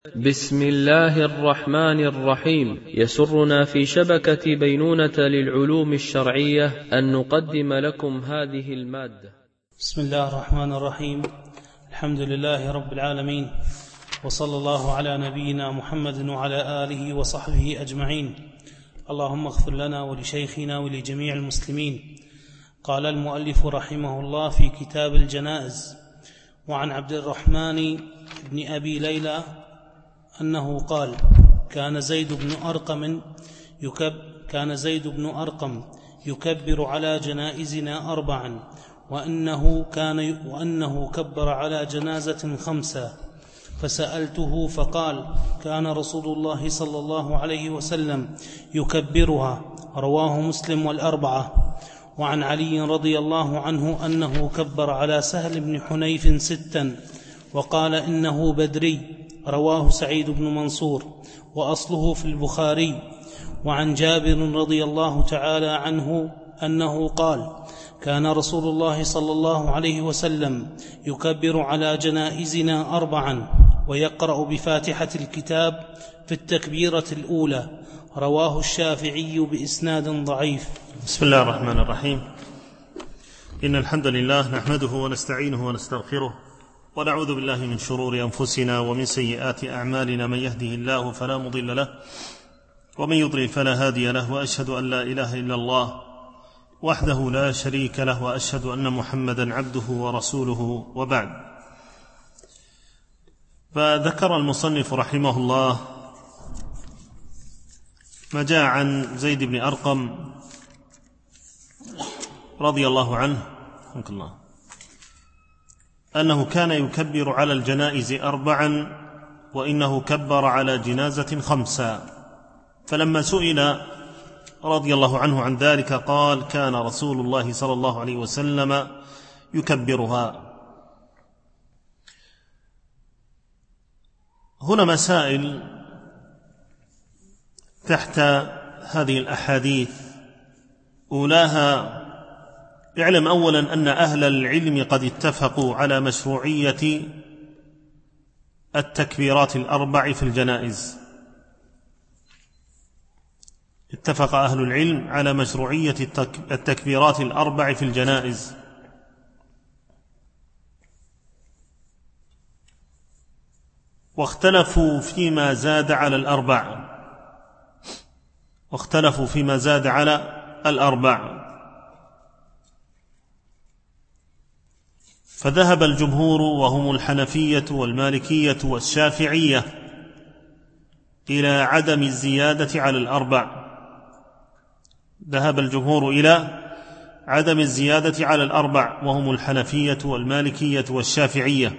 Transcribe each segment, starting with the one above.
بسم الله الرحمن الرحيم. يسرنا في شبكة بينونة للعلوم الشرعية أن نقدم لكم هذه المادة. بسم الله الرحمن الرحيم. الحمد لله رب العالمين، وصلى الله على نبينا محمد وعلى آله وصحبه أجمعين. اللهم اغفر لنا ولشيخنا ولجميع المسلمين. قال المؤلف رحمه الله في كتاب الجنائز: وعن عبد الرحمن بن أبي ليلى أنه قال: كان زيد بن أرقم يكبر على جنائزنا 4، وأنه كبر على جنازة 5. فسألته فقال: كان رسول الله صلى الله عليه وسلم يكبرها. رواه مسلم والأربعة. وعن علي رضي الله عنه أنه كبر على سهل بن حنيف 6 وقال إنه بدري. رواه سعيد بن منصور وأصله في البخاري. وعن جابر رضي الله تعالى عنه أنه قال: كان رسول الله صلى الله عليه وسلم يكبر على جنائزنا 4 ويقرأ بفاتحة الكتاب في التكبيرة الأولى. رواه الشافعي بإسناد ضعيف. بسم الله الرحمن الرحيم. إن الحمد لله نحمده ونستعينه ونستغفره، ونعوذ بالله من شرور أنفسنا ومن سيئات أعمالنا. من يهده الله فلا مضل له، ومن يضلل فلا هادي له. وأشهد أن لا إله إلا الله وحده لا شريك له، وأشهد أن محمدا عبده ورسوله، وبعد. فذكر المصنف رحمه الله ما جاء عن زيد بن أرقم رضي الله عنه أنه كان يكبر على الجنائز 4 وإنه كبر على جنازة 5. فلما سئل رضي الله عنه عن ذلك قال: كان رسول الله صلى الله عليه وسلم يكبرها. هنا مسائل تحت هذه الأحاديث. أولاها: اعلم أولا أن أهل العلم قد اتفقوا على مشروعية التكبيرات 4 في الجنائز. اتفق أهل العلم على مشروعية التكبيرات 4 في الجنائز. واختلفوا فيما زاد على 4. فذهب الجمهور وهم الحنفية والمالكية والشافعية إلى عدم الزيادة على 4. ذهب الجمهور إلى عدم الزيادة على 4 وهم الحنفية والمالكية والشافعية.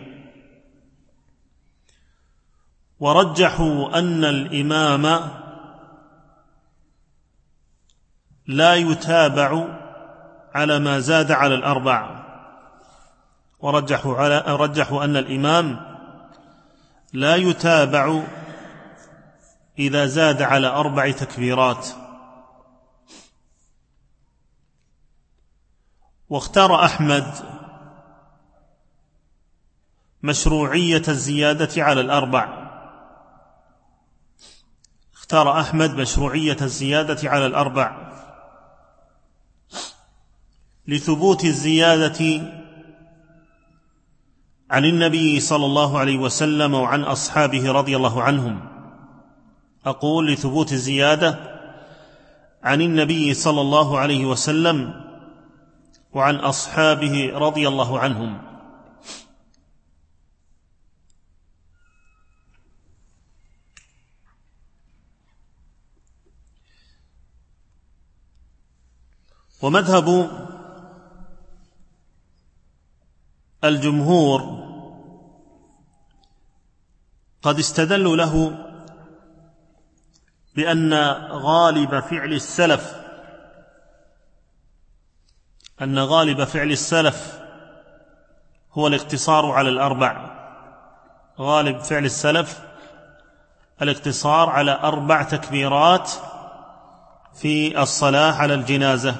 ورجحوا أن الإمام لا يتابع على ما زاد على 4. ورجحوا أن الإمام لا يتابع إذا زاد على 4 تكبيرات. واختار أحمد مشروعية الزيادة على 4. لثبوت الزيادة عن النبي صلى الله عليه وسلم وعن أصحابه رضي الله عنهم. أقول: لثبوت الزيادة عن النبي صلى الله عليه وسلم وعن أصحابه رضي الله عنهم. ومذهب الجمهور قد استدلوا له بأن غالب فعل السلف هو الاقتصار على 4. غالب فعل السلف الاقتصار على 4 تكبيرات في الصلاة على الجنازة.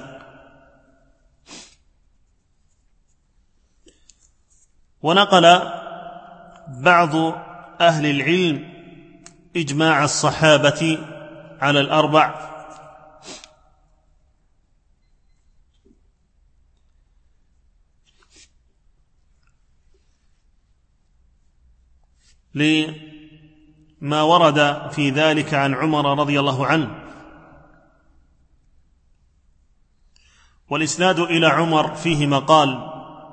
ونقل بعض أهل العلم إجماع الصحابة على الأربع لما ورد في ذلك عن عمر رضي الله عنه. والإسناد إلى عمر فيه مقال،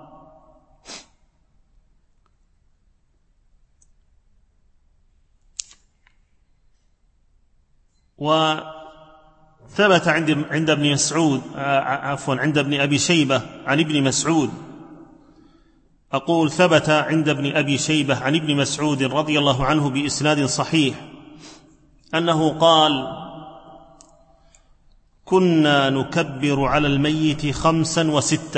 وثبت عند ابن مسعود عند ابن أبي شيبة عن ابن مسعود، أقول ثبت عند ابن أبي شيبة عن ابن مسعود رضي الله عنه بإسناد صحيح أنه قال: كنا نكبر على الميت 5 و6.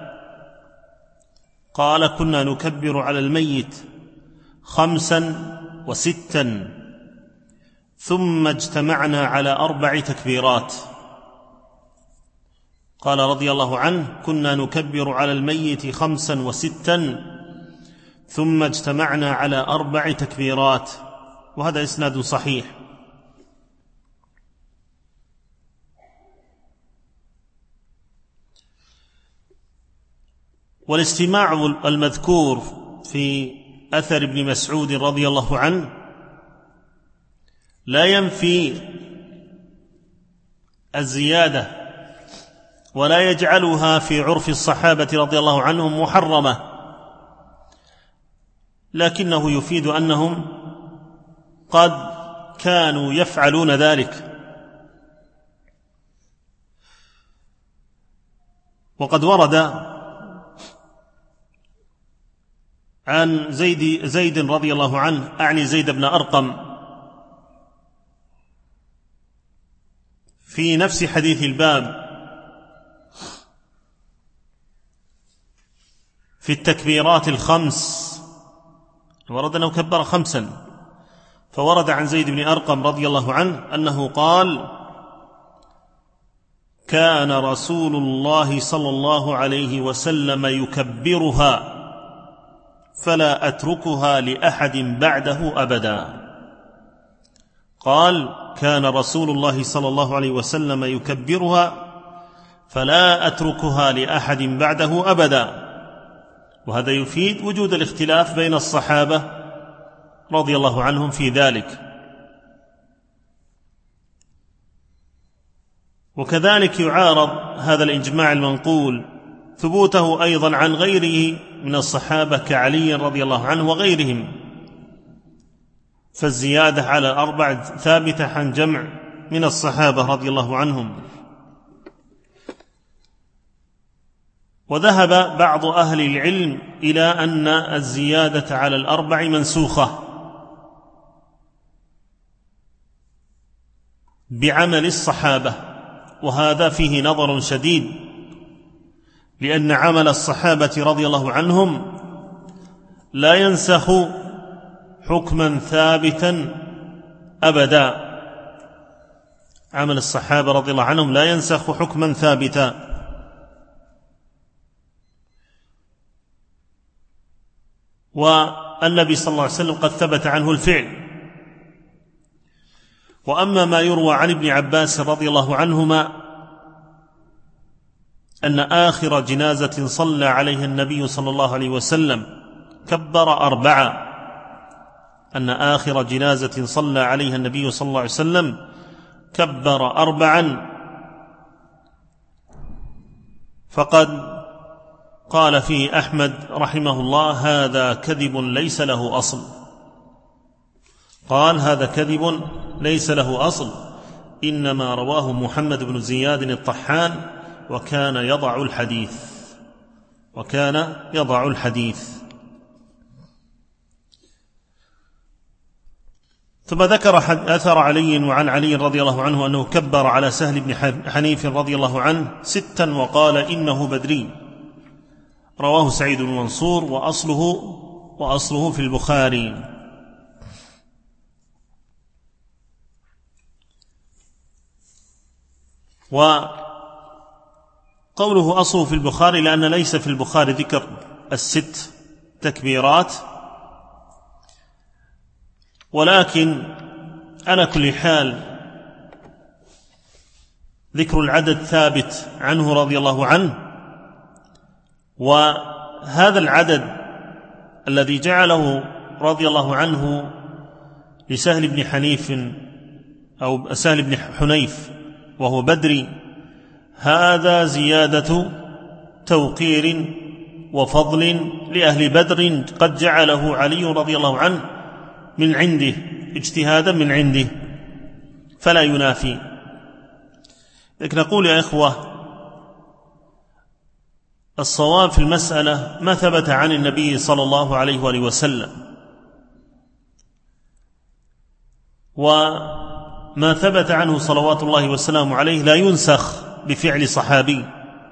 قال: كنا نكبر على الميت 5 و6 ثم اجتمعنا على 4 تكبيرات. قال رضي الله عنه: كنا نكبر على الميت 5 و6 ثم اجتمعنا على 4 تكبيرات. وهذا إسناد صحيح. والاجتماع المذكور في أثر ابن مسعود رضي الله عنه لا ينفي الزيادة ولا يجعلها في عرف الصحابة رضي الله عنهم محرمة، لكنه يفيد أنهم قد كانوا يفعلون ذلك. وقد ورد عن زيد رضي الله عنه، أعني زيد بن أرقم، في نفس حديث الباب في التكبيرات ال5 ورد أنه كبر 5، فورد عن زيد بن أرقم رضي الله عنه أنه قال: كان رسول الله صلى الله عليه وسلم يكبرها فلا أتركها لأحد بعده أبدا. قال: كان رسول الله صلى الله عليه وسلم يكبرها فلا أتركها لأحد بعده أبدا. وهذا يفيد وجود الاختلاف بين الصحابة رضي الله عنهم في ذلك. وكذلك يعارض هذا الإجماع المنقول ثبوته أيضا عن غيره من الصحابة كعلي رضي الله عنه وغيرهم، فالزيادة على 4 ثابتة عن جمع من الصحابة رضي الله عنهم. وذهب بعض أهل العلم إلى أن الزيادة على 4 منسوخة بعمل الصحابة، وهذا فيه نظر شديد، لأن عمل الصحابة رضي الله عنهم لا ينسخ حكما ثابتا أبدا. عمل الصحابة رضي الله عنهم لا ينسخ حكما ثابتا. والنبي صلى الله عليه وسلم قد ثبت عنه الفعل. وأما ما يروى عن ابن عباس رضي الله عنهما أن آخر جنازة صلى عليها النبي صلى الله عليه وسلم كبر 4، أن آخر جنازة صلى عليها النبي صلى الله عليه وسلم كبر 4، فقد قال فيه أحمد رحمه الله: هذا كذب ليس له أصل. قال: هذا كذب ليس له أصل، إنما رواه محمد بن زياد الطحان وكان يضع الحديث. ثم ذكر أثر علي وعن علي رضي الله عنه أنه كبر على سهل بن حنيف رضي الله عنه 6 وقال: إنه بدري. رواه سعيد بن منصور وأصله في البخاري. وقوله أصله في البخاري لأن ليس في البخاري ذكر 6 تكبيرات، ولكن على كل حال ذكر العدد ثابت عنه رضي الله عنه، وهذا العدد الذي جعله رضي الله عنه لسهل بن حنيف أو سهل بن حنيف وهو بدري، هذا زيادة توقير وفضل لأهل بدر قد جعله علي رضي الله عنه من عنده اجتهادا من عنده، فلا ينافي. لكن نقول يا إخوة، الصواب في المسألة ما ثبت عن النبي صلى الله عليه وآله وسلم، وما ثبت عنه صلوات الله وسلامه عليه لا ينسخ بفعل صحابي.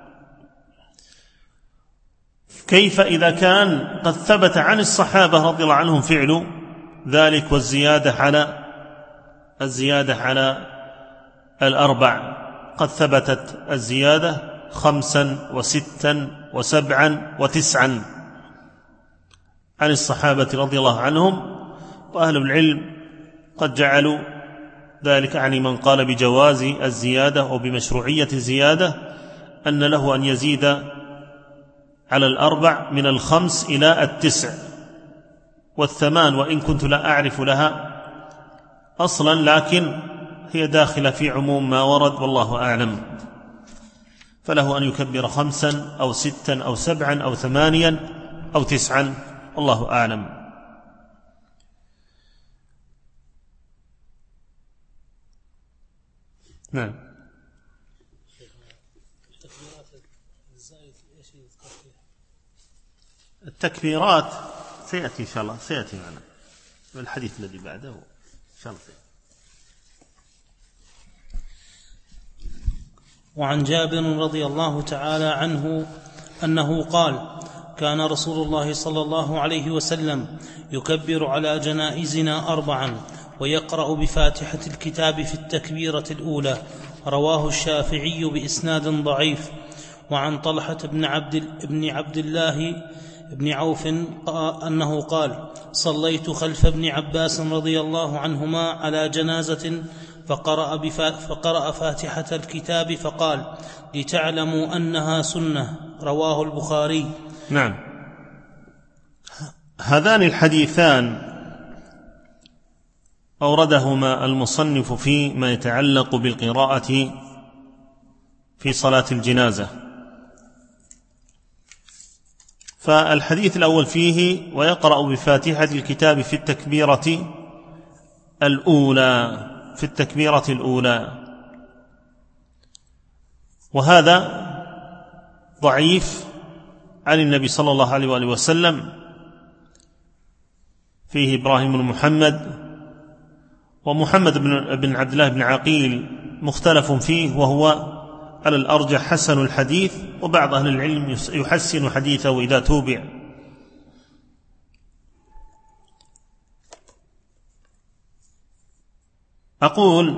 كيف إذا كان قد ثبت عن الصحابة رضي الله عنهم فعل ذلك والزيادة على الأربع؟ قد ثبتت الزيادة 5 و6 و7 و9 عن الصحابة رضي الله عنهم، وأهل العلم قد جعلوا ذلك عن من قال بجواز الزيادة وبمشروعية الزيادة أن له أن يزيد على الأربع من 5 إلى 9 و8، وإن كنت لا أعرف لها أصلا، لكن هي داخلة في عموم ما ورد والله أعلم. فله أن يكبر 5 أو 6 أو 7 أو 8 أو 9 والله أعلم. نعم. التكبيرات سيأتي إن شاء الله، سيأتي معنا والحديث الذي بعده إن شاء الله. وعن جابر رضي الله تعالى عنه أنه قال: كان رسول الله صلى الله عليه وسلم يكبر على جنائزنا 4 ويقرأ بفاتحة الكتاب في التكبيرة الأولى. رواه الشافعي بإسناد ضعيف. وعن طلحة بن عبد الله بن عوف أنه قال: صليت خلف ابن عباس رضي الله عنهما على جنازة فقرأ فاتحة الكتاب فقال: لتعلموا أنها سنة. رواه البخاري. نعم. هذان الحديثان أوردهما المصنف فيما يتعلق بالقراءة في صلاة الجنازة. فالحديث الأول فيه: ويقرأ بفاتحة الكتاب في التكبيرة الأولى، في التكبيرة الأولى، وهذا ضعيف عن النبي صلى الله عليه وآله وسلم. فيه إبراهيم بن محمد ومحمد بن عبد الله بن عقيل مختلف فيه، وهو على الأرجح حسن الحديث، وبعض أهل العلم يحسن حديثه إذا توبع. أقول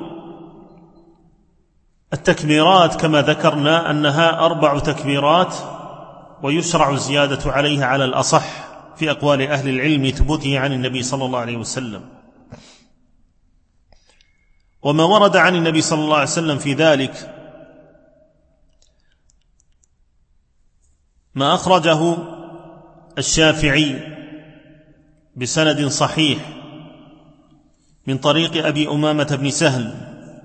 التكبيرات كما ذكرنا أنها 4 تكبيرات، ويشرع الزيادة عليها على الأصح في أقوال أهل العلم ثبوته عن النبي صلى الله عليه وسلم. وما ورد عن النبي صلى الله عليه وسلم في ذلك ما أخرجه الشافعي بسند صحيح من طريق أبي أمامة بن سهل،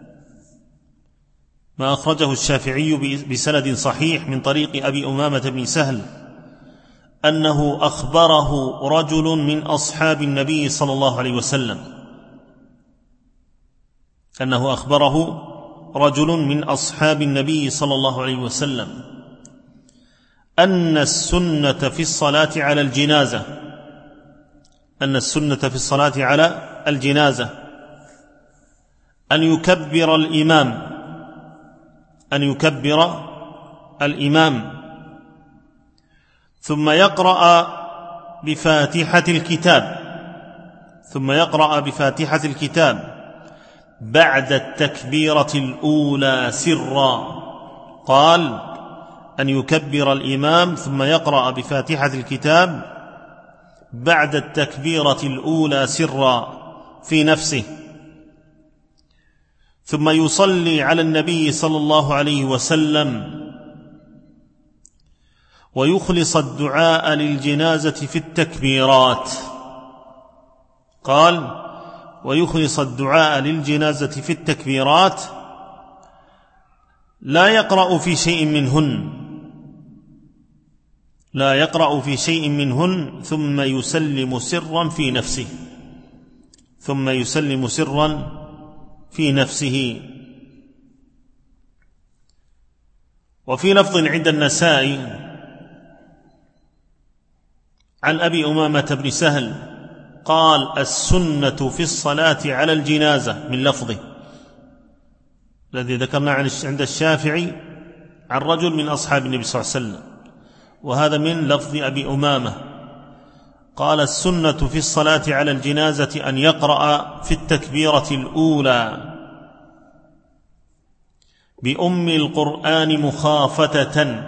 ما أخرجه الشافعي بسند صحيح من طريق أبي أمامة بن سهل أنه أخبره رجل من أصحاب النبي صلى الله عليه وسلم، أنه أخبره رجل من أصحاب النبي صلى الله عليه وسلم أن السنة في الصلاة على الجنازة، أن السنة في الصلاة على الجنازة أن يكبر الإمام ثم يقرأ بفاتحة الكتاب بعد التكبيرة الأولى سرا. قال: أن يكبر الإمام ثم يقرأ بفاتحة الكتاب بعد التكبيرة الأولى سرا في نفسه، ثم يصلي على النبي صلى الله عليه وسلم ويخلص الدعاء للجنازة في التكبيرات. قال: ويخلص الدعاء للجنازة في التكبيرات، لا يقرأ في شيء منهن ثم يسلم سرا في نفسه. وفي لفظ عند النسائي عن أبي أمامة بن سهل قال: السنة في الصلاة على الجنازة، من لفظه الذي ذكرنا عند الشافعي عن رجل من أصحاب النبي صلى الله عليه وسلم، وهذا من لفظ أبي أمامة. قال: السنة في الصلاة على الجنازة أن يقرأ في التكبيرة الأولى بأم القرآن مخافتة،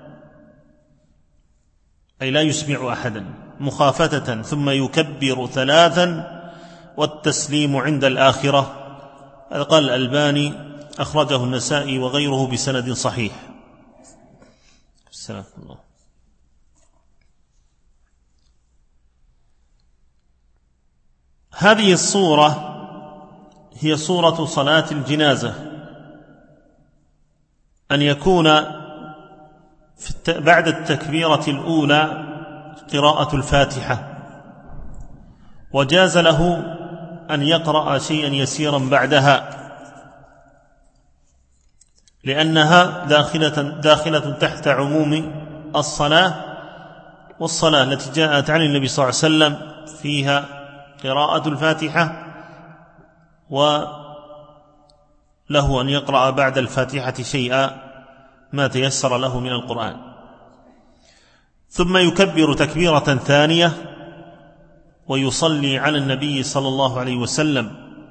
أي لا يسمع أحدا، مخافتة، ثم يكبر 3 والتسليم عند الآخرة. هذا قال الألباني أخرجه النسائي وغيره بسند صحيح. السلام الله. هذه الصورة هي صورة صلاة الجنازة، أن يكون بعد التكبيرة الأولى قراءة الفاتحة، وجاز له أن يقرأ شيئا يسيرا بعدها، لأنها داخلة تحت عموم الصلاة، والصلاة التي جاءت عن النبي صلى الله عليه وسلم فيها قراءة الفاتحة، وله أن يقرأ بعد الفاتحة شيئا ما تيسر له من القرآن، ثم يكبر تكبيرة ثانية ويصلي على النبي صلى الله عليه وسلم،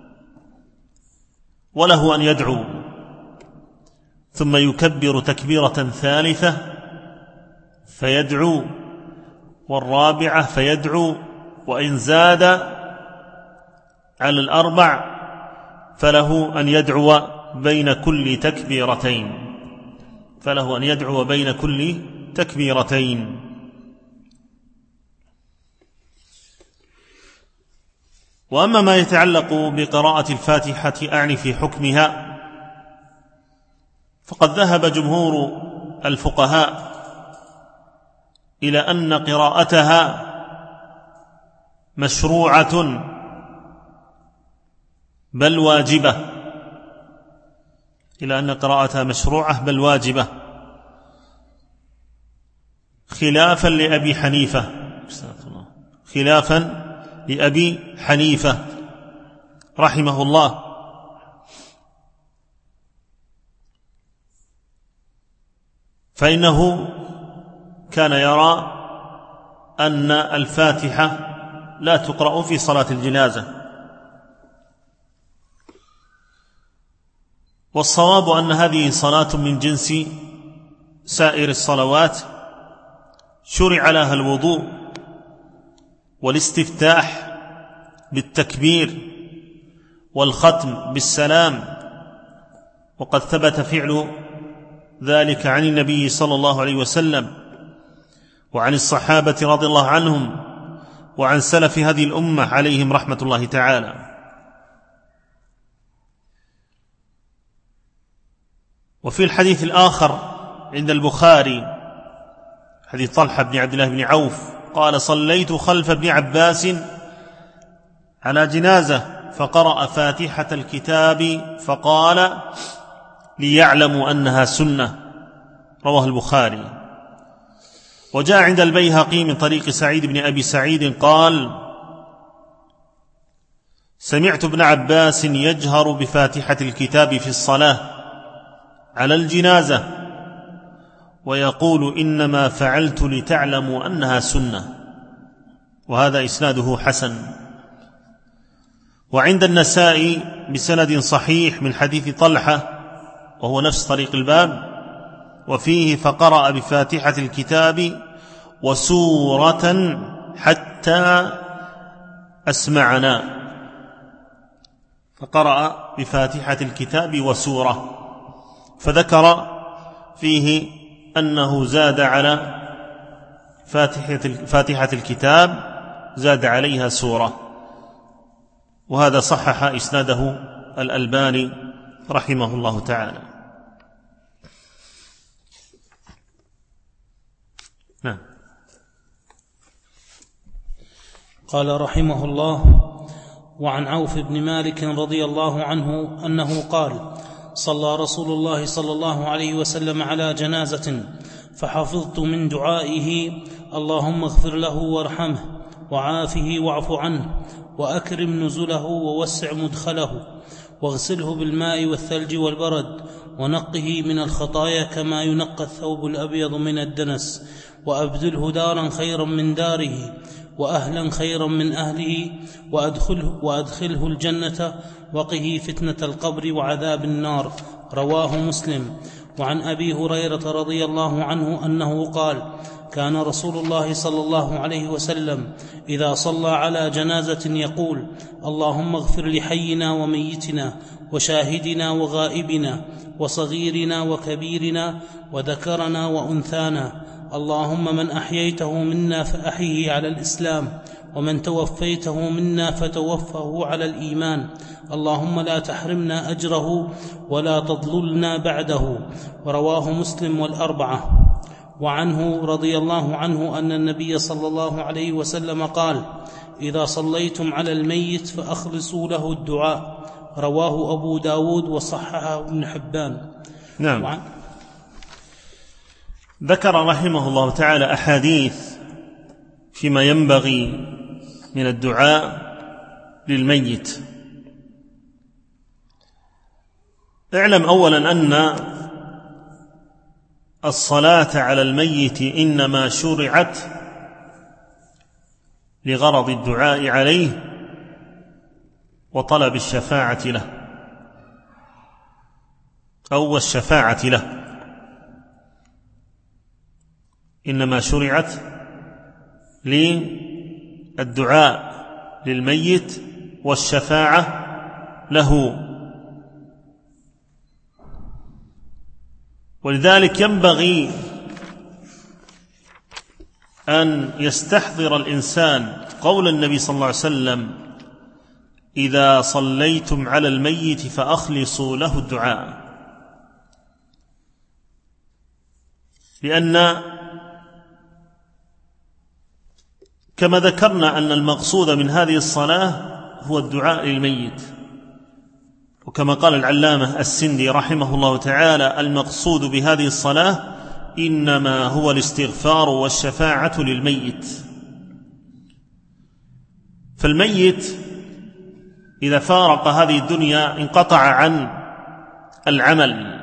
وله أن يدعو، ثم يكبر تكبيرة ثالثة فيدعو، والرابعة فيدعو، وإن زاد على 4 فله أن يدعو بين كل تكبيرتين. وأما ما يتعلق بقراءة الفاتحة أعني في حكمها، فقد ذهب جمهور الفقهاء إلى أن قراءتها مشروعة بل واجبة، خلافا لأبي حنيفة رحمه الله، فإنه كان يرى أن الفاتحة لا تقرأ في صلاة الجنازة، والصواب أن هذه صلاة من جنس سائر الصلوات، شرع لها الوضوء والاستفتاح بالتكبير والختم بالسلام، وقد ثبت فعل ذلك عن النبي صلى الله عليه وسلم وعن الصحابة رضي الله عنهم وعن سلف هذه الأمة عليهم رحمة الله تعالى. وفي الحديث الآخر عند البخاري حديث طلحة بن عبد الله بن عوف قال: صليت خلف ابن عباس على جنازة فقرأ فاتحة الكتاب فقال: ليعلموا أنها سنة، رواه البخاري. وجاء عند البيهقي من طريق سعيد بن أبي سعيد قال: سمعت ابن عباس يجهر بفاتحة الكتاب في الصلاة على الجنازة ويقول: إنما فعلت لتعلموا أنها سنة، وهذا إسناده حسن. وعند النسائي بسند صحيح من حديث طلحة وهو نفس طريق الباب، وفيه: فقرأ بفاتحة الكتاب وسورة حتى أسمعنا. فقرأ بفاتحة الكتاب وسورة، فذكر فيه أنه زاد على فاتحة الكتاب، زاد عليها سورة، وهذا صحح إسناده الألباني رحمه الله تعالى. نعم. قال رحمه الله: وعن عوف بن مالك رضي الله عنه أنه قال: صلى رسول الله صلى الله عليه وسلم على جنازة، فحفظت من دعائه: اللهم اغفر له وارحمه وعافه واعف عنه وأكرم نزله ووسع مدخله واغسله بالماء والثلج والبرد ونقه من الخطايا كما ينقى الثوب الأبيض من الدنس، وأبدله دارا خيرا من داره وأهلا خيرا من أهله وأدخله الجنة وقه فتنة القبر وعذاب النار. رواه مسلم. وعن أبي هريرة رضي الله عنه أنه قال: كان رسول الله صلى الله عليه وسلم إذا صلى على جنازة يقول: اللهم اغفر لحينا وميتنا وشاهدنا وغائبنا وصغيرنا وكبيرنا وذكرنا وأنثانا، اللهم من أحييته منا فأحيه على الإسلام، ومن توفيته منا فتوفه على الإيمان، اللهم لا تحرمنا أجره ولا تضللنا بعده. رواه مسلم والأربعة. وعنه رضي الله عنه أن النبي صلى الله عليه وسلم قال: إذا صليتم على الميت فأخلصوا له الدعاء. رواه أبو داود وصححه ابن حبان. نعم. ذكر رحمه الله تعالى أحاديث فيما ينبغي من الدعاء للميت. اعلم أولا أن الصلاة على الميت إنما شرعت لغرض الدعاء عليه وطلب الشفاعة له أو الشفاعة له، إنما شرعت للدعاء للميت والشفاعة له. ولذلك ينبغي أن يستحضر الإنسان قول النبي صلى الله عليه وسلم: إذا صليتم على الميت فأخلصوا له الدعاء، لأن كما ذكرنا أن المقصود من هذه الصلاة هو الدعاء للميت، وكما قال العلامة السندي رحمه الله تعالى: المقصود بهذه الصلاة إنما هو الاستغفار والشفاعة للميت. فالميت إذا فارق هذه الدنيا انقطع عن العمل،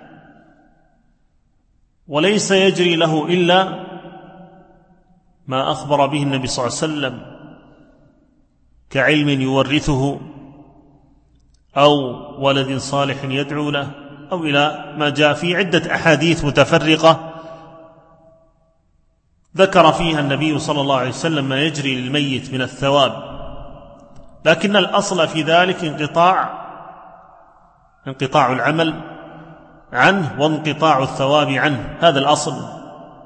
وليس يجري له إلا ما أخبر به النبي صلى الله عليه وسلم كعلم يورثه أو ولد صالح يدعو له، أو إلى ما جاء في عدة أحاديث متفرقة ذكر فيها النبي صلى الله عليه وسلم ما يجري للميت من الثواب، لكن الأصل في ذلك انقطاع العمل عنه وانقطاع الثواب عنه، هذا الأصل.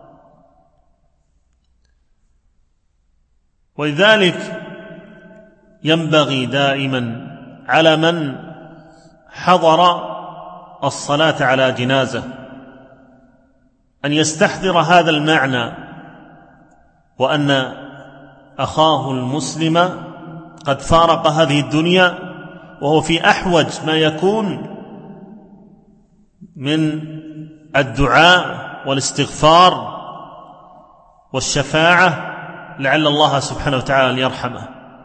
ولذلك ينبغي دائما على من حضر الصلاة على جنازة أن يستحضر هذا المعنى، وأن أخاه المسلم قد فارق هذه الدنيا وهو في أحوج ما يكون من الدعاء والاستغفار والشفاعة لعل الله سبحانه وتعالى أن يرحمه.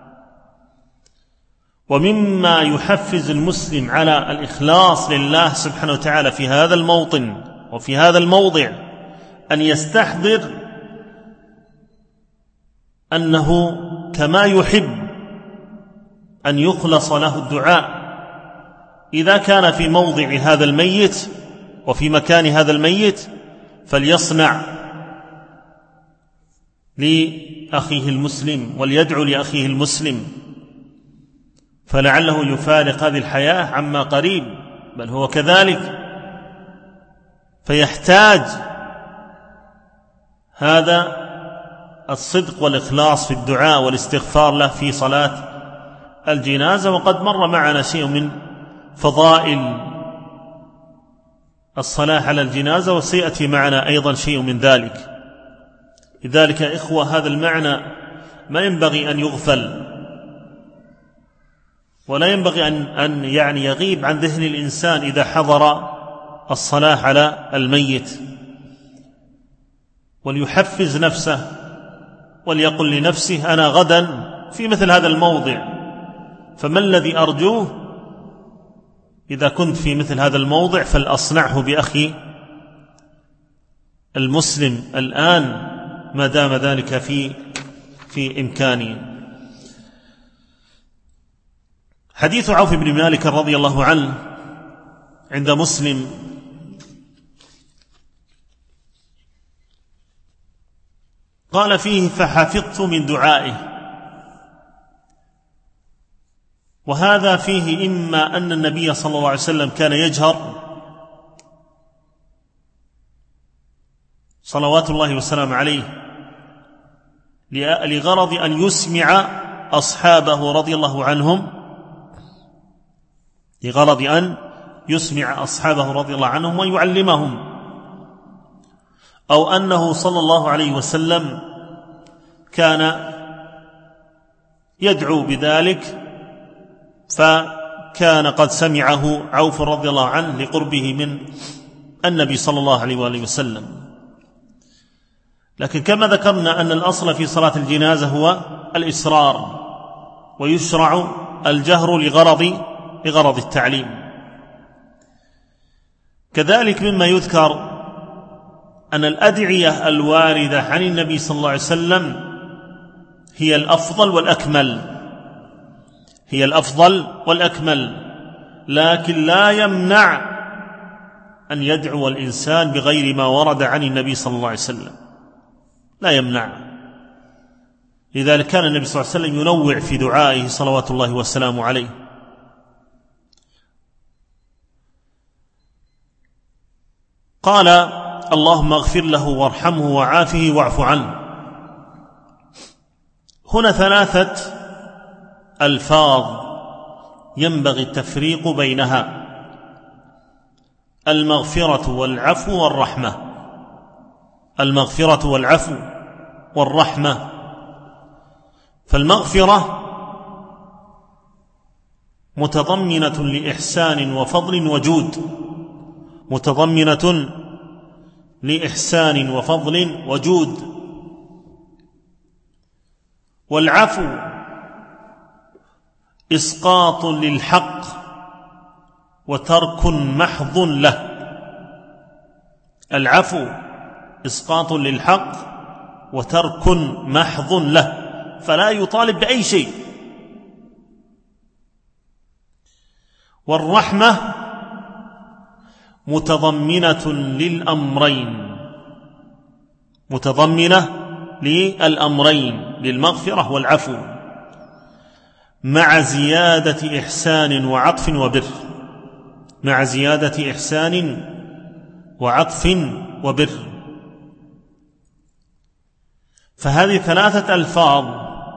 ومما يحفز المسلم على الإخلاص لله سبحانه وتعالى في هذا الموطن وفي هذا الموضع أن يستحضر أنه كما يحب أن يخلص له الدعاء إذا كان في موضع هذا الميت وفي مكان هذا الميت، فليصنع لأخيه المسلم وليدعو لأخيه المسلم، فلعله يفارق هذه الحياة عما قريب، بل هو كذلك، فيحتاج هذا الصدق والإخلاص في الدعاء والاستغفار له في صلاة الجنازة. وقد مر معنا شيء من فضائل الصلاة على الجنازة، وسيأتي معنا أيضا شيء من ذلك. لذلك يا إخوة هذا المعنى ما ينبغي أن يغفل، ولا ينبغي أن يغيب عن ذهن الإنسان إذا حضر الصلاة على الميت، وليحفز نفسه وليقل لنفسه أنا غدا في مثل هذا الموضع، فما الذي أرجوه إذا كنت في مثل هذا الموضع فلأصنعه بأخي المسلم الآن ما دام ذلك في إمكاني. حديث عوف بن مالك رضي الله عنه عند مسلم قال فيه فحفظت من دعائه، وهذا فيه إما أن النبي صلى الله عليه وسلم كان يجهر صلوات الله وسلامه عليه لغرض أن يسمع أصحابه رضي الله عنهم، لغرض أن يسمع أصحابه رضي الله عنهم ويعلمهم، أو أنه صلى الله عليه وسلم كان يدعو بذلك فكان قد سمعه عوف رضي الله عنه لقربه من النبي صلى الله عليه وآله وسلم. لكن كما ذكرنا أن الأصل في صلاة الجنازة هو الإسرار، ويشرع الجهر لغرض التعليم. كذلك مما يذكر أن الأدعية الواردة عن النبي صلى الله عليه وسلم هي الأفضل والأكمل، لكن لا يمنع أن يدعو الإنسان بغير ما ورد عن النبي صلى الله عليه وسلم، لا يمنع. لذلك كان النبي صلى الله عليه وسلم ينوع في دعائه صلوات الله والسلام عليه. قال اللهم اغفر له وارحمه وعافه واعف عنه. هنا 3 ألفاظ ينبغي التفريق بينها: المغفرة والعفو والرحمة. المغفرة والعفو والرحمة. فالمغفرة متضمنة لإحسان وفضل وجود، متضمنة لإحسان وفضل وجود. والعفو إسقاط للحق وترك محض له. العفو إسقاط للحق وترك محض له، فلا يطالب بأي شيء. والرحمة متضمنة للأمرين للمغفرة والعفو، مع زيادة إحسان وعطف وبر. مع زيادة إحسان وعطف وبر. فهذه 3 ألفاظ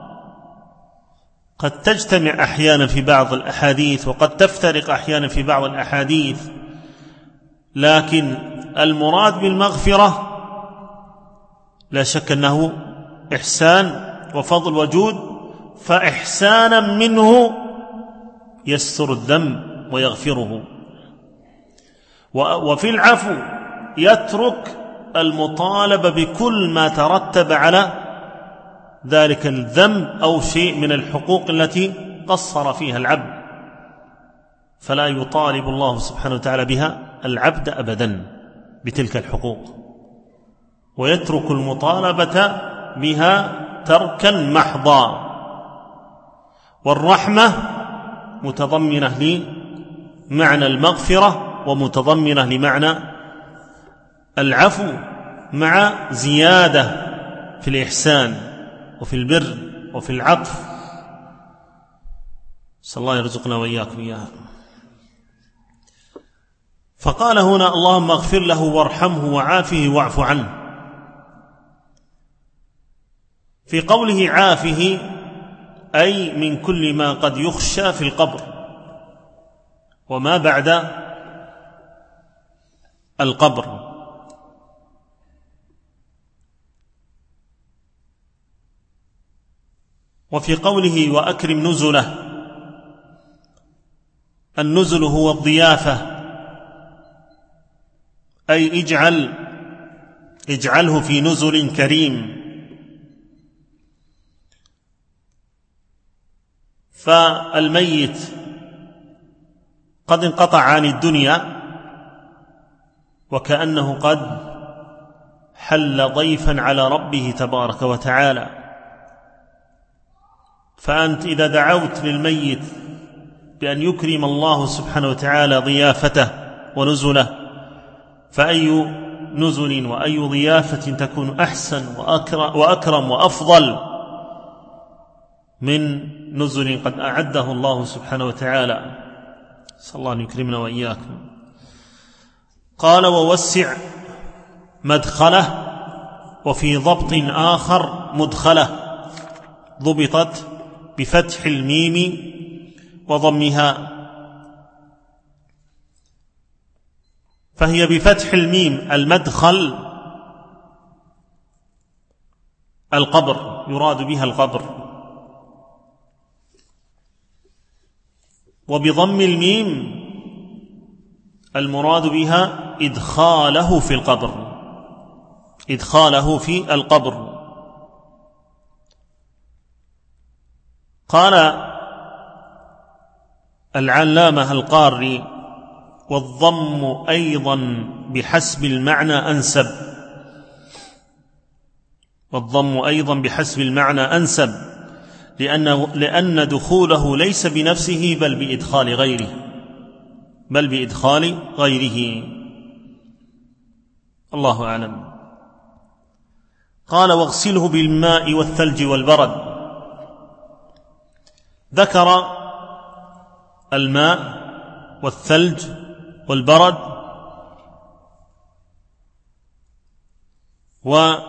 قد تجتمع أحيانا في بعض الأحاديث وقد تفترق أحيانا في بعض الأحاديث، لكن المراد بالمغفرة لا شك أنه إحسان وفضل وجود، فإحسانا منه يستر الذنب ويغفره. وفي العفو يترك المطالبة بكل ما ترتب على ذلك الذنب أو شيء من الحقوق التي قصر فيها العبد، فلا يطالب الله سبحانه وتعالى بها العبد أبدا بتلك الحقوق، ويترك المطالبة بها تركا محضا. والرحمة متضمنة لمعنى المغفرة ومتضمنة لمعنى العفو، مع زيادة في الإحسان وفي البر وفي العطف. نسأل الله يرزقنا وإياكم إياها. فقال هنا: اللهم اغفر له وارحمه وعافه واعف عنه. في قوله عافه أي من كل ما قد يخشى في القبر وما بعد القبر. وفي قوله وأكرم نزله، النزل هو الضيافة، أي اجعله في نزل كريم. فالميت قد انقطع عن الدنيا وكأنه قد حل ضيفا على ربه تبارك وتعالى. فأنت إذا دعوت للميت بأن يكرم الله سبحانه وتعالى ضيافته ونزله، فأي نزل وأي ضيافة تكون أحسن وأكرم وأفضل من نزل قد أعده الله سبحانه وتعالى. صلى الله أن يكرمنا وإياكم. قال ووسع مدخله، وفي ضبط آخر مدخله، ضبطت بفتح الميم وضمها، فهي بفتح الميم المدخل القبر، يراد بها القبر، وبضم الميم المراد بها إدخاله في القبر، إدخاله في القبر. قال العلامة القاري: والضم أيضا بحسب المعنى أنسب، والضم أيضا بحسب المعنى أنسب، لأن دخوله ليس بنفسه بل بإدخال غيره، الله أعلم. قال واغسله بالماء والثلج والبرد. ذكر الماء والثلج والبرد، ولا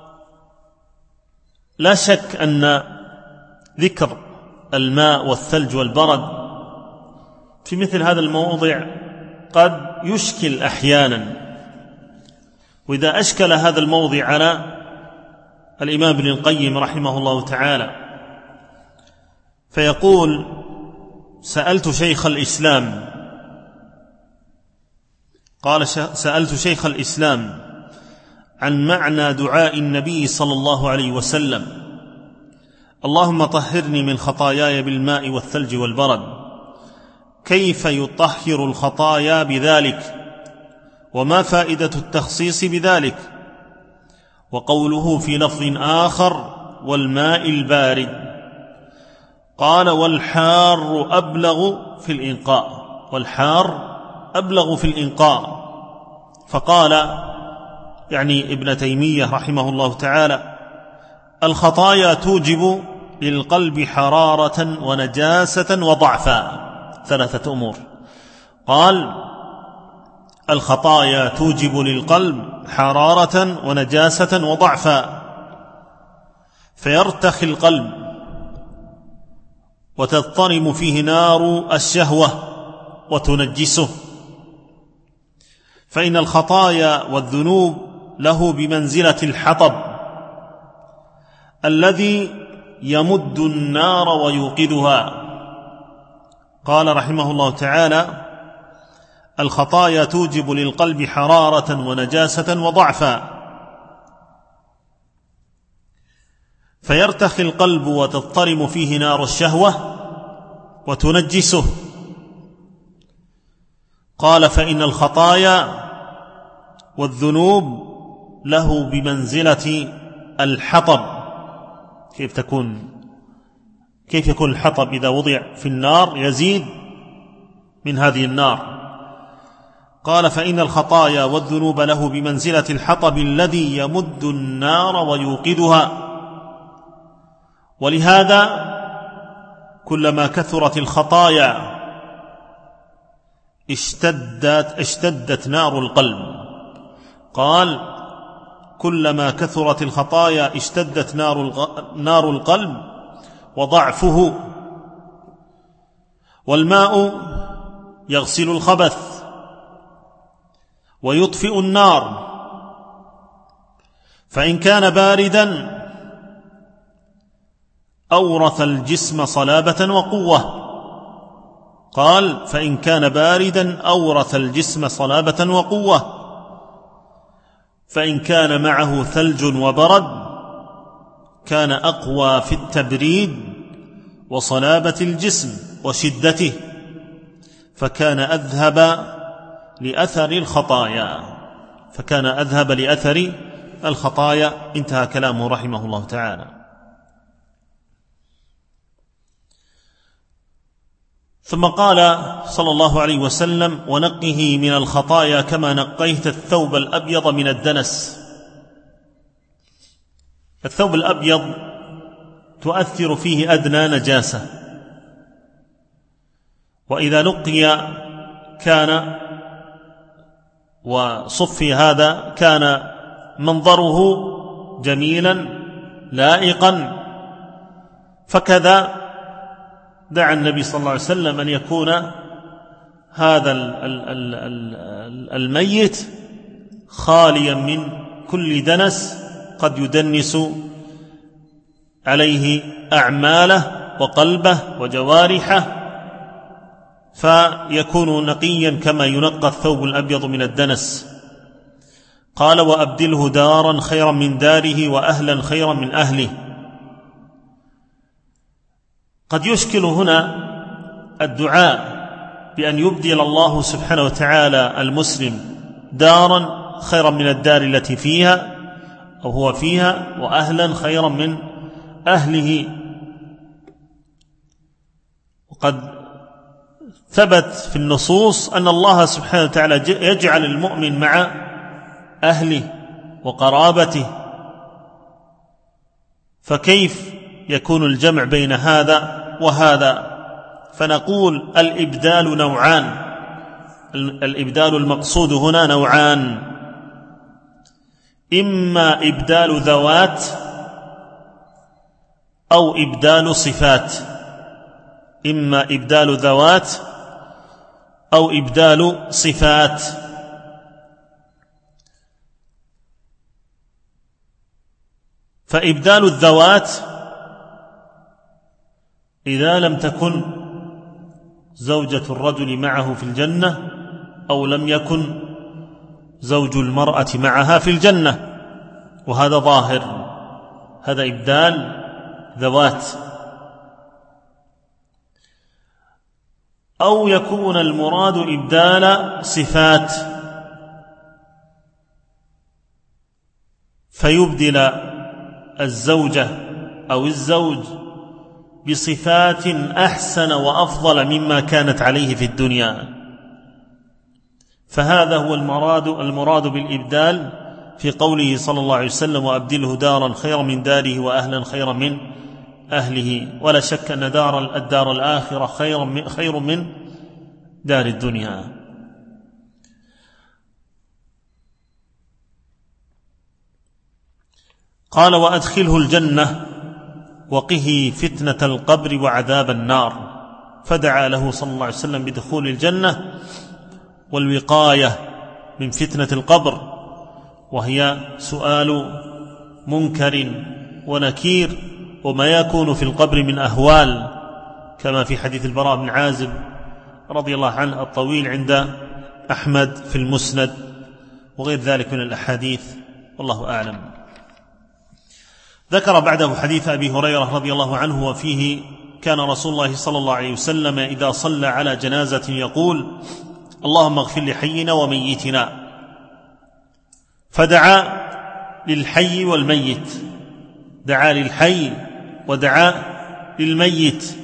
شك أن ذكر الماء والثلج والبرد في مثل هذا الموضع قد يشكل أحيانا، وإذا أشكل هذا الموضع على الإمام ابن القيم رحمه الله تعالى فيقول: سألت شيخ الإسلام، قال: سألت شيخ الإسلام عن معنى دعاء النبي صلى الله عليه وسلم: اللهم طهرني من خطاياي بالماء والثلج والبرد، كيف يطهر الخطايا بذلك؟ وما فائدة التخصيص بذلك؟ وقوله في لفظ آخر: والماء البارد. قال: والحار أبلغ في الإنقاء، والحار أبلغ في الإنقاء. فقال يعني ابن تيمية رحمه الله تعالى: الخطايا توجب للقلب حرارة ونجاسة وضعفا، ثلاثة أمور. قال: الخطايا توجب للقلب حرارة ونجاسة وضعفا، فيرتخي القلب وتضطرم فيه نار الشهوة وتنجسه، فإن الخطايا والذنوب له بمنزلة الحطب الذي يمد النار ويوقدها. قال رحمه الله تعالى: الخطايا توجب للقلب حرارة ونجاسة وضعفا، فيرتخي القلب وتضطرم فيه نار الشهوة وتنجسه. قال: فإن الخطايا والذنوب له بمنزلة الحطب. كيف يكون الحطب إذا وضع في النار يزيد من هذه النار؟ قال: فإن الخطايا والذنوب له بمنزلة الحطب الذي يمد النار ويوقدها، ولهذا كلما كثرت الخطايا اشتدت نار القلب. قال كلما كثرت الخطايا اشتدت نار القلب وضعفه. والماء يغسل الخبث ويطفئ النار، فإن كان باردا أورث الجسم صلابة وقوة. قال فإن كان باردا أورث الجسم صلابة وقوة، فإن كان معه ثلج وبرد كان أقوى في التبريد وصلابة الجسم وشدته، فكان أذهب لأثر الخطايا. انتهى كلامه رحمه الله تعالى. ثم قال صلى الله عليه وسلم ونقه من الخطايا كما نقيت الثوب الأبيض من الدنس. الثوب الأبيض تؤثر فيه أدنى نجاسة، وإذا نقي كان وصفي هذا كان منظره جميلا لائقا. فكذا دعا النبي صلى الله عليه وسلم أن يكون هذا الميت خاليا من كل دنس قد يدنس عليه أعماله وقلبه وجوارحه، فيكون نقيا كما ينقى الثوب الأبيض من الدنس. قال وأبدله دارا خيرا من داره وأهلا خيرا من أهله. قد يشكل هنا الدعاء بأن يبدل الله سبحانه وتعالى المسلم دارا خيرا من الدار التي فيها أو هو فيها، وأهلا خيرا من أهله. وقد ثبت في النصوص أن الله سبحانه وتعالى يجعل المؤمن مع أهله وقرابته، فكيف يكون الجمع بين هذا وهذا؟ فنقول الإبدال نوعان. الإبدال المقصود هنا نوعان: إما إبدال ذوات أو إبدال صفات. إما إبدال ذوات أو إبدال صفات. فإبدال الذوات إذا لم تكن زوجة الرجل معه في الجنة أو لم يكن زوج المرأة معها في الجنة، وهذا ظاهر، هذا إبدال ذوات. أو يكون المراد إبدال صفات، فيبدل الزوجة أو الزوج بصفات أحسن وأفضل مما كانت عليه في الدنيا. فهذا هو المراد بالإبدال في قوله صلى الله عليه وسلم وأبدله دارا خيرا من داره وأهلا خيرا من أهله. ولا شك أن الدار الآخرة خير من دار الدنيا. قال وأدخله الجنة وقه فتنة القبر وعذاب النار. فدعا له صلى الله عليه وسلم بدخول الجنة والوقاية من فتنة القبر، وهي سؤال منكر ونكير وما يكون في القبر من أهوال، كما في حديث البراء بن عازب رضي الله عنه الطويل عند أحمد في المسند وغير ذلك من الأحاديث، والله أعلم. ذكر بعده حديث أبي هريرة رضي الله عنه، وفيه كان رسول الله صلى الله عليه وسلم إذا صلى على جنازة يقول اللهم اغفر لحينا وميتنا، فدعا للحي والميت، دعا للحي ودعا للميت.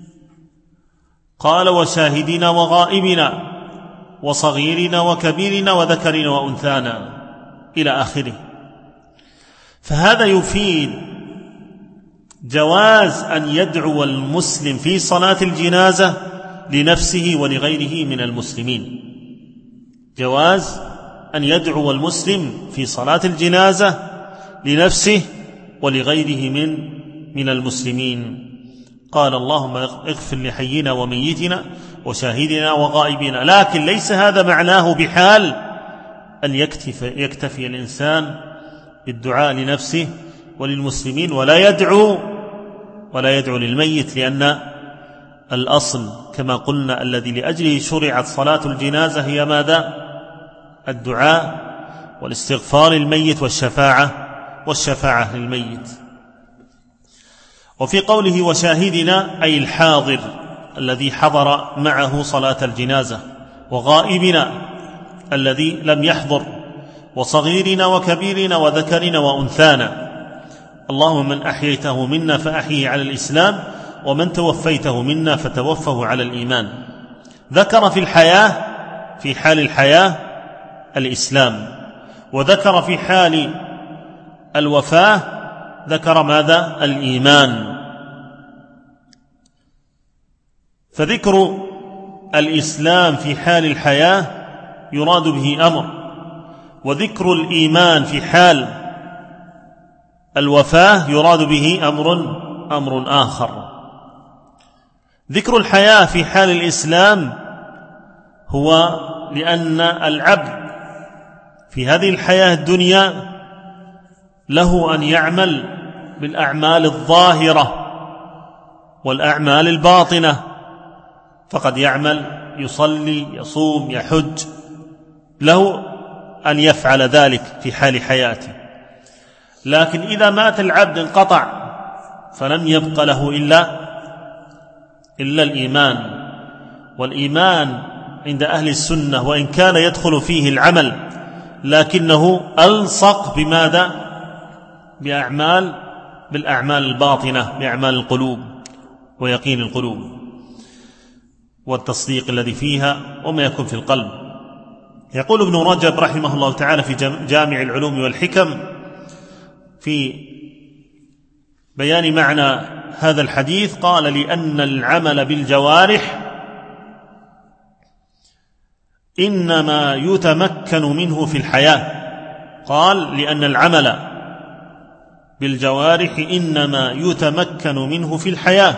قال وشاهدنا وغائبنا وصغيرنا وكبيرنا وذكرنا وأنثانا إلى آخره. فهذا يفيد جواز أن يدعو المسلم في صلاة الجنازة لنفسه ولغيره من المسلمين. جواز أن يدعو المسلم في صلاة الجنازة لنفسه ولغيره من المسلمين. قال اللهم اغفر لحينا وميتنا وشاهدنا وغائبنا، لكن ليس هذا معناه بحال أن يكتفي الإنسان بالدعاء لنفسه وللمسلمين ولا يدعو للميت، لأن الأصل كما قلنا الذي لأجله شرعت صلاة الجنازة هي ماذا؟ الدعاء والاستغفار للميت والشفاعة للميت. وفي قوله وشاهدنا أي الحاضر الذي حضر معه صلاة الجنازة، وغائبنا الذي لم يحضر، وصغيرنا وكبيرنا وذكرنا وأنثانا. اللهم من أحييته منا فأحيه على الإسلام، ومن توفيته منا فتوفه على الإيمان. ذكر في حال الحياة الإسلام، وذكر في حال الوفاة ذكر ماذا؟ الإيمان. فذكر الإسلام في حال الحياة يراد به أمر، وذكر الإيمان في حال الوفاة يراد به أمر آخر. ذكر الحياة في حال الإسلام هو لأن العبد في هذه الحياة الدنيا له أن يعمل بالأعمال الظاهرة والأعمال الباطنة، فقد يعمل يصلي يصوم يحج، له أن يفعل ذلك في حال حياته. لكن إذا مات العبد انقطع، فلم يبق له إلا الإيمان. والإيمان عند أهل السنة وإن كان يدخل فيه العمل لكنه ألصق بماذا؟ بالأعمال الباطنة، بأعمال القلوب ويقين القلوب والتصديق الذي فيها وما يكون في القلب. يقول ابن رجب رحمه الله تعالى في جامع العلوم والحكم في بيان معنى هذا الحديث، قال لأن العمل بالجوارح إنما يتمكن منه في الحياة. قال لأن العمل بالجوارح إنما يتمكن منه في الحياة،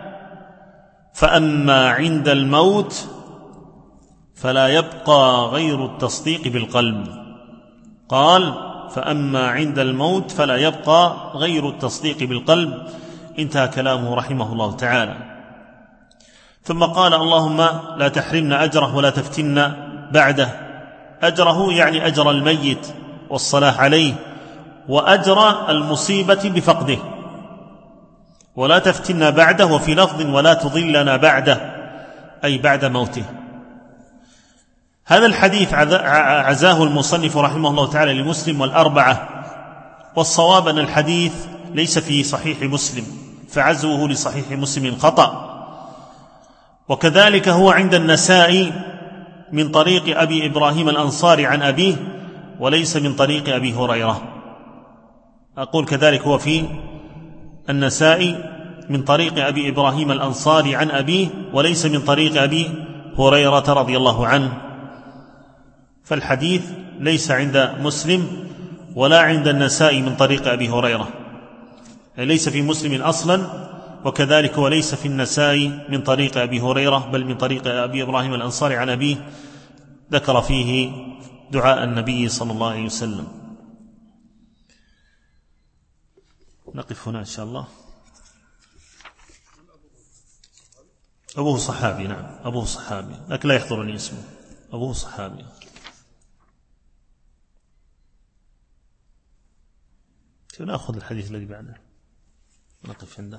فأما عند الموت فلا يبقى غير التصديق بالقلب. قال فأما عند الموت فلا يبقى غير التصديق بالقلب. انتهى كلامه رحمه الله تعالى. ثم قال اللهم لا تحرمنا أجره ولا تفتنا بعده. أجره يعني أجر الميت والصلاة عليه، وأجر المصيبة بفقده، ولا تفتنا بعده، وفي لفظ ولا تضلنا بعده أي بعد موته. هذا الحديث عزاه المصنف رحمه الله تعالى لمسلم والأربعة، والصواب أن الحديث ليس في صحيح مسلم، فعزوه لصحيح مسلم خطأ. وكذلك هو عند النسائي من طريق أبي إبراهيم الأنصاري عن أبيه، وليس من طريق أبي هريرة. أقول كذلك هو في النسائي من طريق أبي إبراهيم الأنصاري عن أبيه، وليس من طريق أبي هريرة رضي الله عنه. فالحديث ليس عند مسلم ولا عند النسائي من طريق أبي هريرة، ليس في مسلم أصلا، وكذلك وليس في النسائي من طريق أبي هريرة، بل من طريق أبي إبراهيم الأنصاري عن أبيه، ذكر فيه دعاء النبي صلى الله عليه وسلم. نقف هنا إن شاء الله. أبوه صحابي، نعم أبوه صحابي، لكن لا يحضرني اسمه. أبوه صحابي. نأخذ الحديث الذي بعده نقف عنده.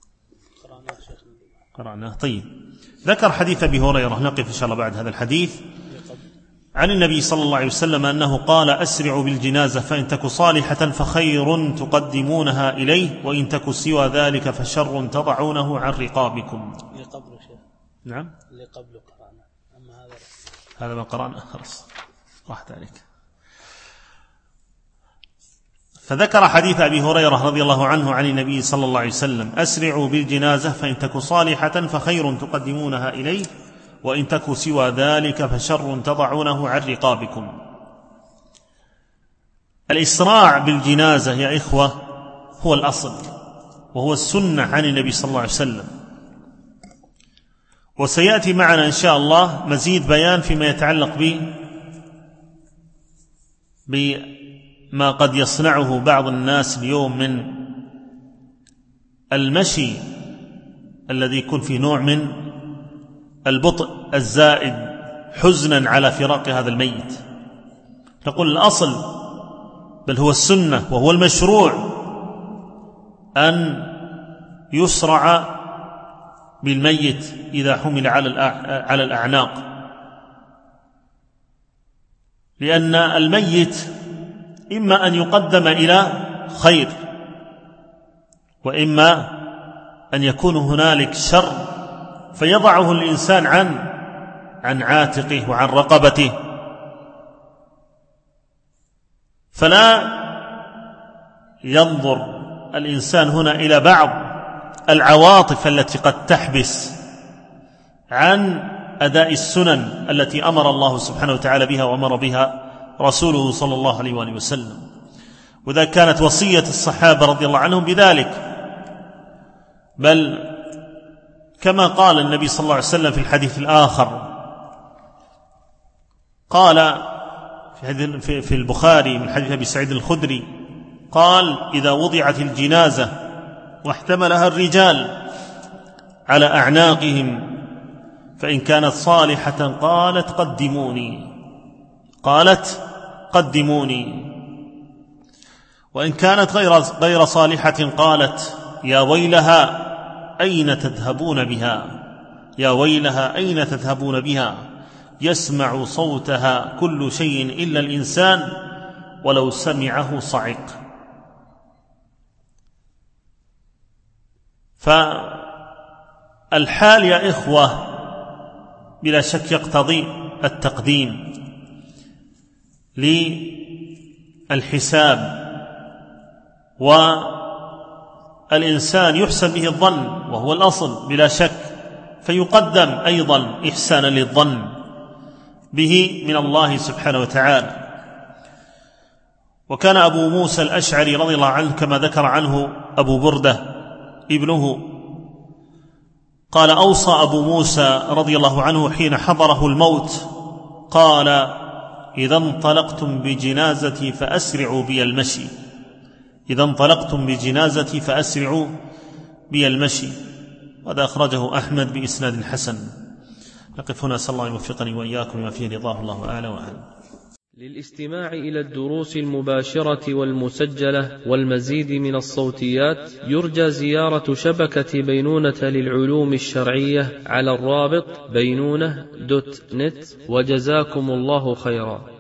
قرأناه. طيب، ذكر حديث أبي هريرة، نقف إن شاء الله بعد هذا الحديث. عن النبي صلى الله عليه وسلم أنه قال أسرعوا بالجنازة فإن تك صالحة فخير تقدمونها إليه، وإن تك سوى ذلك فشر تضعونه عن رقابكم. اللي قبله شيخ. نعم اللي قبله قرأنا، أما هذا ما قرأنا خلاص راحت عليك. فذكر حديث أبي هريرة رضي الله عنه عن النبي صلى الله عليه وسلم: أسرعوا بالجنازة فإن تك صالحة فخير تقدمونها إليه، وإن تك سوى ذلك فشر تضعونه عن رقابكم. الإسراع بالجنازة يا إخوة هو الأصل، وهو السنة عن النبي صلى الله عليه وسلم. وسيأتي معنا إن شاء الله مزيد بيان فيما يتعلق بما قد يصنعه بعض الناس اليوم من المشي الذي يكون فيه نوع من البطء الزائد حزنا على فراق هذا الميت. نقول الأصل بل هو السنة وهو المشروع أن يسرع بالميت إذا حمل على الأعناق، لأن الميت إما أن يقدم إلى خير، وإما أن يكون هنالك شر فيضعه الإنسان عن عاتقه وعن رقبته. فلا ينظر الإنسان هنا إلى بعض العواطف التي قد تحبس عن أداء السنن التي أمر الله سبحانه وتعالى بها وأمر بها رسوله صلى الله عليه وآله وسلم. وذا كانت وصية الصحابة رضي الله عنهم بذلك، بل كما قال النبي صلى الله عليه وسلم في الحديث الآخر، قال في البخاري من حديث أبي سعيد الخدري قال: إذا وضعت الجنازة واحتملها الرجال على أعناقهم فإن كانت صالحة قالت قدموني، وإن كانت غير صالحة قالت: يا ويلها أين تذهبون بها، يا ويلها أين تذهبون بها، يسمع صوتها كل شيء إلا الإنسان ولو سمعه صعق. فالحال يا إخوة بلا شك يقتضي التقديم للحساب، والإنسان يحسن به الظن وهو الأصل بلا شك، فيقدم أيضا إحسانا للظن به من الله سبحانه وتعالى. وكان أبو موسى الأشعري رضي الله عنه كما ذكر عنه أبو بردة ابنه قال: أوصى أبو موسى رضي الله عنه حين حضره الموت قال: إذا انطلقتم بجنازتي فأسرعوا بي المشي، إذا انطلقتم بجنازتي فأسرعوا بي المشي. وهذا أخرجه أحمد بإسناد حسن. نقف هنا، صلى الله أن يوفقني وإياكم ما فيه رضاه، الله أعلى وأعلم. للاستماع إلى الدروس المباشرة والمسجلة والمزيد من الصوتيات يرجى زيارة شبكة بينونة للعلوم الشرعية على الرابط بينونة.net. وجزاكم الله خيرا.